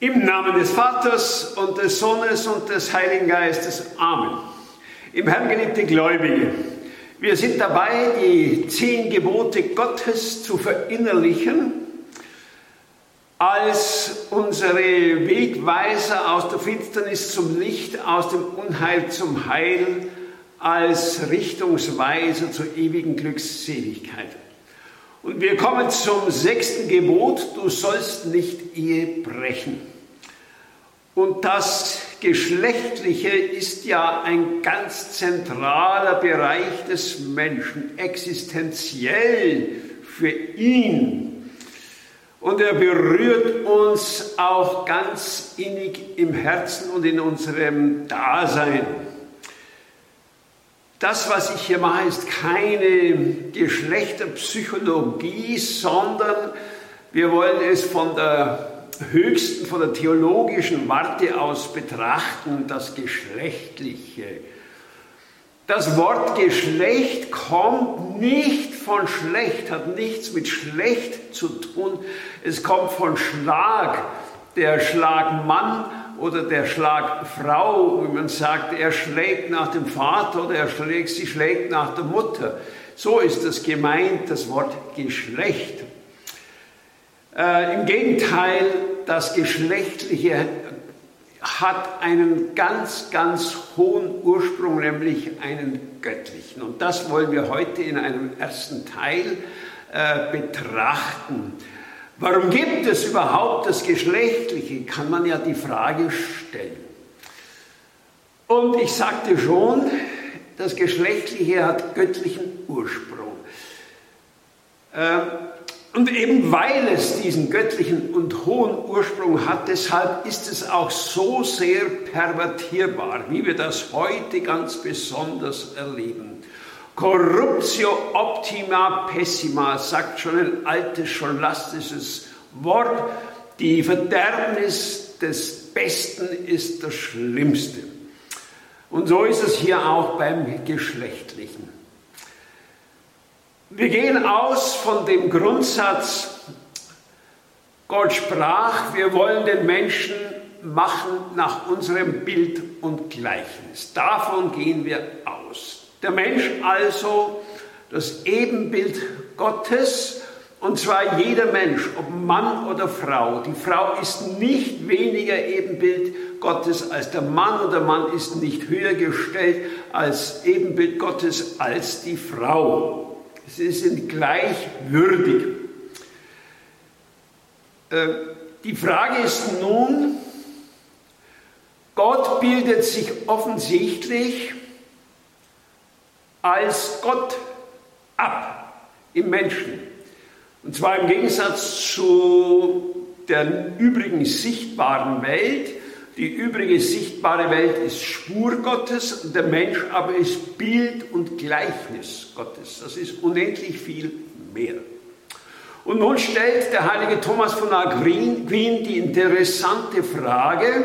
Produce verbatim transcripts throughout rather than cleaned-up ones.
Im Namen des Vaters und des Sohnes und des Heiligen Geistes. Amen. Im Herrn geliebte Gläubige, wir sind dabei, die zehn Gebote Gottes zu verinnerlichen, als unsere Wegweiser aus der Finsternis zum Licht, aus dem Unheil zum Heil, als Richtungsweiser zur ewigen Glückseligkeit. Und wir kommen zum sechsten Gebot: Du sollst nicht Ehe brechen. Und das Geschlechtliche ist ja ein ganz zentraler Bereich des Menschen, existenziell für ihn. Und er berührt uns auch ganz innig im Herzen und in unserem Dasein. Das, was ich hier mache, ist keine Geschlechterpsychologie, sondern wir wollen es von der höchsten, von der theologischen Warte aus betrachten, das Geschlechtliche. Das Wort Geschlecht kommt nicht von schlecht, hat nichts mit schlecht zu tun. Es kommt von Schlag, der Schlagmann oder der Schlagfrau, wie man sagt, er schlägt nach dem Vater oder er schlägt, sie schlägt nach der Mutter. So ist das gemeint, das Wort Geschlecht. Äh, Im Gegenteil, das Geschlechtliche hat einen ganz, ganz hohen Ursprung, nämlich einen göttlichen. Und das wollen wir heute in einem ersten Teil äh, betrachten. Warum gibt es überhaupt das Geschlechtliche, kann man ja die Frage stellen. Und ich sagte schon, das Geschlechtliche hat göttlichen Ursprung. Äh, Und eben weil es diesen göttlichen und hohen Ursprung hat, deshalb ist es auch so sehr pervertierbar, wie wir das heute ganz besonders erleben. Corruptio optima pessima, sagt schon ein altes scholastisches Wort. Die Verderbnis des Besten ist das Schlimmste. Und so ist es hier auch beim Geschlechtlichen. Wir gehen aus von dem Grundsatz, Gott sprach, wir wollen den Menschen machen nach unserem Bild und Gleichnis. Davon gehen wir aus. Der Mensch also, das Ebenbild Gottes, und zwar jeder Mensch, ob Mann oder Frau. Die Frau ist nicht weniger Ebenbild Gottes als der Mann und der Mann ist nicht höher gestellt als Ebenbild Gottes als die Frau. Sie sind gleichwürdig. Die Frage ist nun, Gott bildet sich offensichtlich als Gott ab im Menschen. Und zwar im Gegensatz zu der übrigen sichtbaren Welt. Die übrige sichtbare Welt ist Spur Gottes, und der Mensch aber ist Bild und Gleichnis Gottes. Das ist unendlich viel mehr. Und nun stellt der heilige Thomas von Aquin die interessante Frage: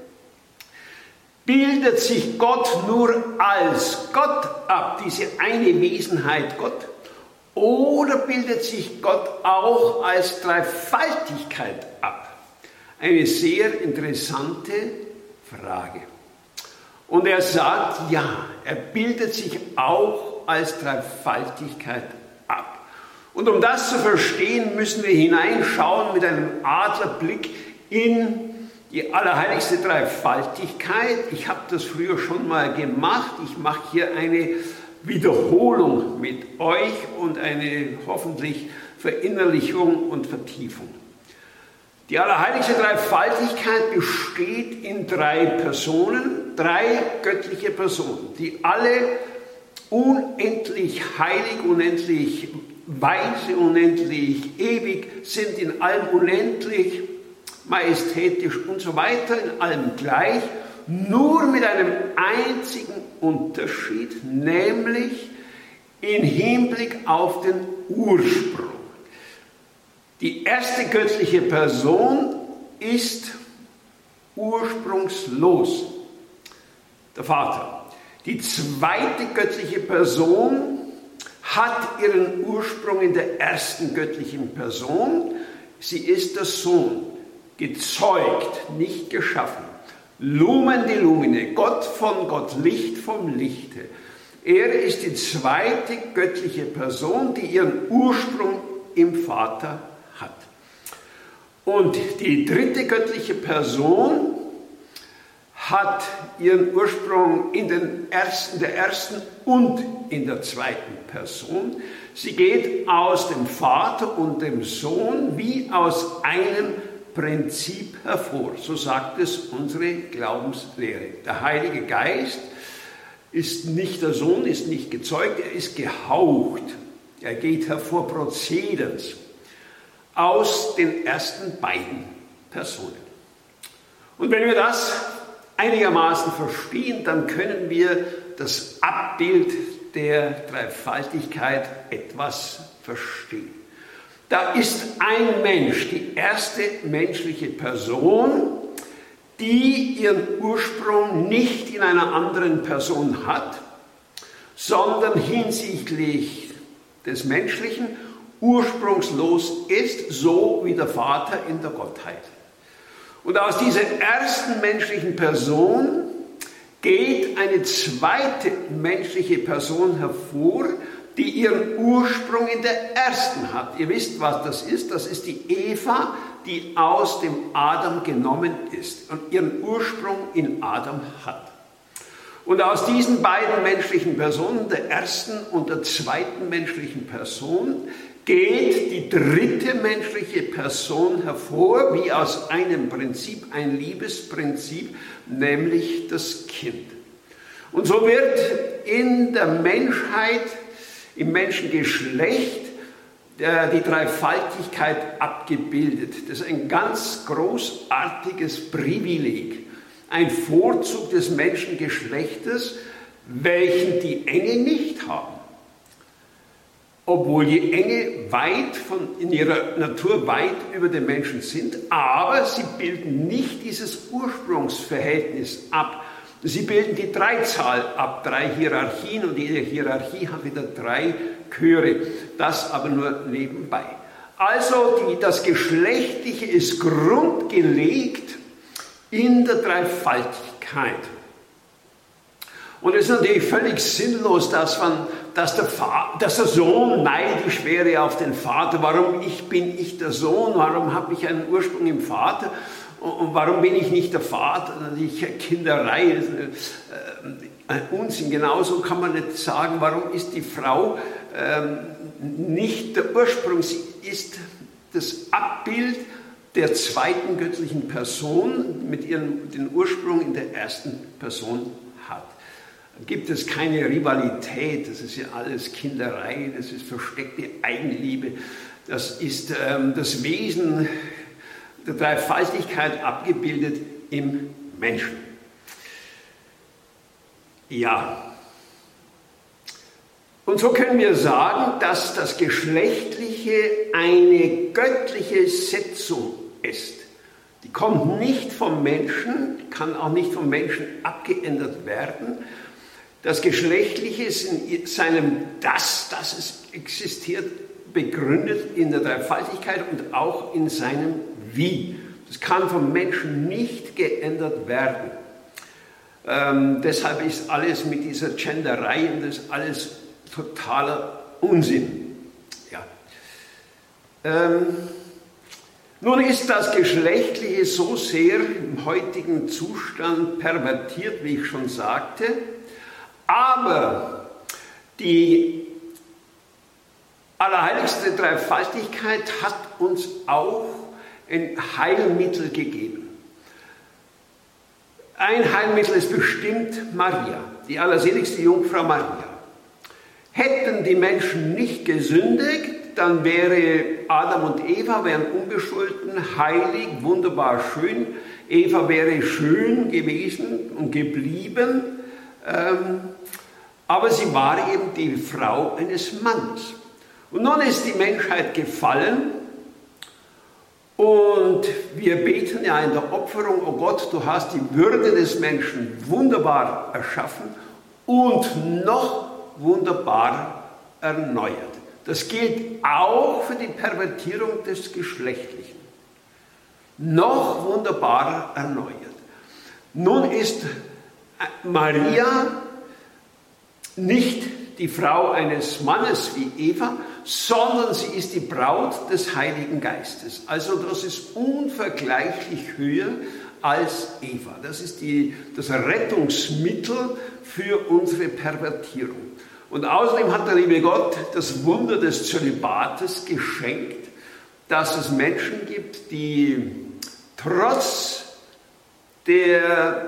Bildet sich Gott nur als Gott ab, diese eine Wesenheit Gott, oder bildet sich Gott auch als Dreifaltigkeit ab? Eine sehr interessante Frage. Und er sagt, ja, er bildet sich auch als Dreifaltigkeit ab. Und um das zu verstehen, müssen wir hineinschauen mit einem Adlerblick in die allerheiligste Dreifaltigkeit. Ich habe das früher schon mal gemacht. Ich mache hier eine Wiederholung mit euch und eine hoffentlich Verinnerlichung und Vertiefung. Die allerheiligste Dreifaltigkeit besteht in drei Personen, drei göttliche Personen, die alle unendlich heilig, unendlich weise, unendlich ewig sind, in allem unendlich majestätisch und so weiter, in allem gleich, nur mit einem einzigen Unterschied, nämlich im Hinblick auf den Ursprung. Die erste göttliche Person ist ursprungslos, der Vater. Die zweite göttliche Person hat ihren Ursprung in der ersten göttlichen Person. Sie ist der Sohn. gezeugt, nicht geschaffen. Lumen die Lumine, Gott von Gott, Licht vom Lichte. Er ist die zweite göttliche Person, die ihren Ursprung im Vater hat. Und die dritte göttliche Person hat ihren Ursprung in den ersten, der ersten und in der zweiten Person. Sie geht aus dem Vater und dem Sohn wie aus einem Prinzip hervor. So sagt es unsere Glaubenslehre. Der Heilige Geist ist nicht der Sohn, ist nicht gezeugt, er ist gehaucht. Er geht hervor prozedens aus den ersten beiden Personen. Und wenn wir das einigermaßen verstehen, dann können wir das Abbild der Dreifaltigkeit etwas verstehen. Da ist ein Mensch, die erste menschliche Person, die ihren Ursprung nicht in einer anderen Person hat, sondern hinsichtlich des Menschlichen ursprungslos ist, so wie der Vater in der Gottheit. Und aus dieser ersten menschlichen Person geht eine zweite menschliche Person hervor, die ihren Ursprung in der ersten hat. Ihr wisst, was das ist. Das ist die Eva, die aus dem Adam genommen ist und ihren Ursprung in Adam hat. Und aus diesen beiden menschlichen Personen, der ersten und der zweiten menschlichen Person, geht die dritte menschliche Person hervor, wie aus einem Prinzip, ein Liebesprinzip, nämlich das Kind. Und so wird in der Menschheit, im Menschengeschlecht, die Dreifaltigkeit abgebildet. Das ist ein ganz großartiges Privileg, ein Vorzug des Menschengeschlechtes, welchen die Engel nicht haben. Obwohl die Engel weit von, in ihrer Natur weit über den Menschen sind, aber sie bilden nicht dieses Ursprungsverhältnis ab. Sie bilden die Dreizahl ab, drei Hierarchien, und jede Hierarchie hat wieder drei Chöre, das aber nur nebenbei. Also die, das Geschlechtliche ist grundgelegt in der Dreifaltigkeit. Und es ist natürlich völlig sinnlos, dass, man, dass, der Vater, dass der Sohn neidisch wäre auf den Vater. Warum ich, bin ich der Sohn? Warum habe ich einen Ursprung im Vater? Und warum bin ich nicht der Vater? Ich, Kinderei, ein Unsinn. Genauso kann man nicht sagen, warum ist die Frau ähm, nicht der Ursprung? Sie ist das Abbild der zweiten göttlichen Person, mit ihrem den Ursprung in der ersten Person hat. Da gibt es keine Rivalität, das ist ja alles Kinderei, das ist versteckte Eigenliebe, das ist ähm, das Wesen der Dreifaltigkeit abgebildet im Menschen. Ja, und so können wir sagen, dass das Geschlechtliche eine göttliche Setzung ist. Die kommt nicht vom Menschen, kann auch nicht vom Menschen abgeändert werden. Das Geschlechtliche ist in seinem Das, das es existiert, begründet in der Dreifaltigkeit und auch in seinem Wie. Das kann vom Menschen nicht geändert werden. Ähm, deshalb ist alles mit dieser Genderei und das ist alles totaler Unsinn. Ja. Ähm, nun ist das Geschlechtliche so sehr im heutigen Zustand pervertiert, wie ich schon sagte, aber die allerheiligste Dreifaltigkeit hat uns auch ein Heilmittel gegeben. Ein Heilmittel ist bestimmt Maria, die allerseligste Jungfrau Maria. Hätten die Menschen nicht gesündigt, dann wäre Adam und Eva wären unbescholten, heilig, wunderbar schön. Eva wäre schön gewesen und geblieben, ähm, aber sie war eben die Frau eines Mannes. Und nun ist die Menschheit gefallen und wir beten ja in der Opferung, oh Gott, du hast die Würde des Menschen wunderbar erschaffen und noch wunderbar erneuert. Das gilt auch für die Pervertierung des Geschlechtlichen. noch wunderbarer erneuert. Nun ist Maria nicht die Frau eines Mannes wie Eva, sondern sie ist die Braut des Heiligen Geistes. Also das ist unvergleichlich höher als Eva. Das ist die, das Rettungsmittel für unsere Pervertierung. Und außerdem hat der liebe Gott das Wunder des Zölibates geschenkt, dass es Menschen gibt, die trotz der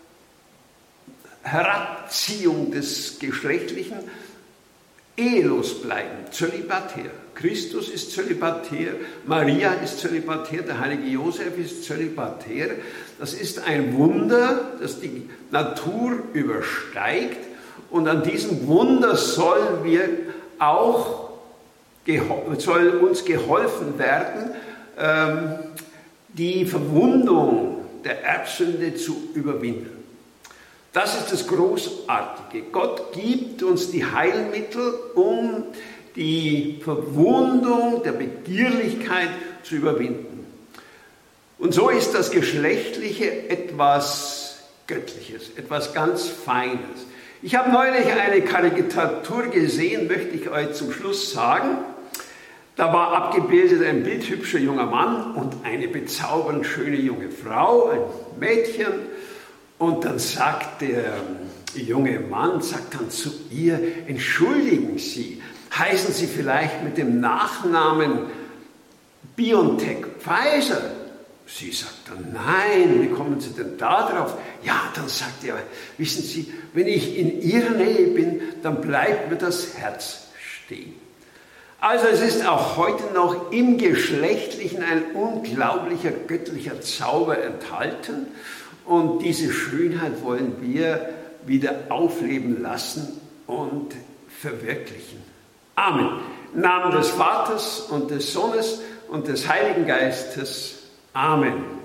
Herabziehung des Geschlechtlichen ehelos bleiben, zölibatär. Christus ist zölibatär, Maria ist zölibatär, der heilige Josef ist zölibatär. Das ist ein Wunder, das die Natur übersteigt, und an diesem Wunder sollen wir auch, soll uns geholfen werden, die Verwundung der Erbsünde zu überwinden. Das ist das Großartige. Gott gibt uns die Heilmittel, um die Verwundung der Begierlichkeit zu überwinden. Und so ist das Geschlechtliche etwas Göttliches, etwas ganz Feines. Ich habe neulich eine Karikatur gesehen, möchte ich euch zum Schluss sagen. Da war abgebildet ein bildhübscher junger Mann und eine bezaubernd schöne junge Frau, ein Mädchen. Und dann sagt der junge Mann, sagt dann zu ihr: Entschuldigen Sie, heißen Sie vielleicht mit dem Nachnamen BioNTech Pfizer? Sie sagt dann: Nein, wie kommen Sie denn da drauf? Ja, dann sagt er: Wissen Sie, wenn ich in Ihrer Nähe bin, dann bleibt mir das Herz stehen. Also es ist auch heute noch im Geschlechtlichen ein unglaublicher göttlicher Zauber enthalten. Und diese Schönheit wollen wir wieder aufleben lassen und verwirklichen. Amen. Im Namen des Vaters und des Sohnes und des Heiligen Geistes. Amen.